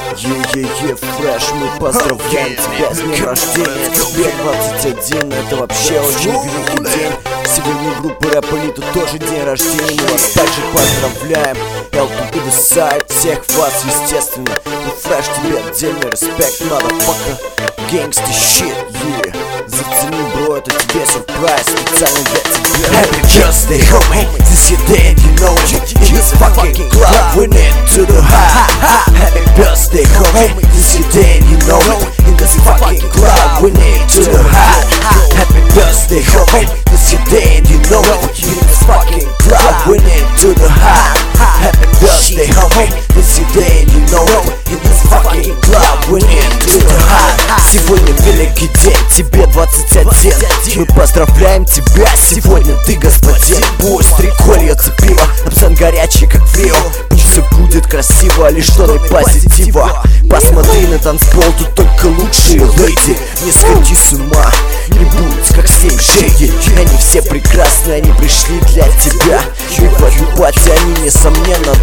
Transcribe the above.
Фрэш, мы поздравляем тебя с днем рождения. Тебе 21, это вообще очень великий день. Сегодня группа Рэп Элита тоже день рождения. Мы вас также поздравляем. L2 the side, всех вас, естественно. Ну, Фрэш, тебе отдельный респект, motherfucker. Gangsta shit, yeah. Зацени, бро, это тебе сюрприз, специально для тебя. Happy birthday, homie, this your day, you know it. In this fucking club, we need to the high. Happy birthday, homie, this your day, you know it. In this fucking club, we need to the high. Happy birthday, homie, this your day, you know it. In this fucking club, we need to the high. Happy birthday, homie, this your day, you know it. In this fucking club, we need to the high. Сегодня великий день, тебе 21. Мы поздравляем тебя, сегодня ты господин. Пусть рекой льется пиво, абсент горячий, как в Рио. Пусть все будет красиво, лишь тоны позитива. Посмотри на танцпол, тут только лучшие леди. Не сходи с ума, не будь как Слим Шейди. Они все прекрасны, они пришли для тебя. И в эту пати они, несомненно,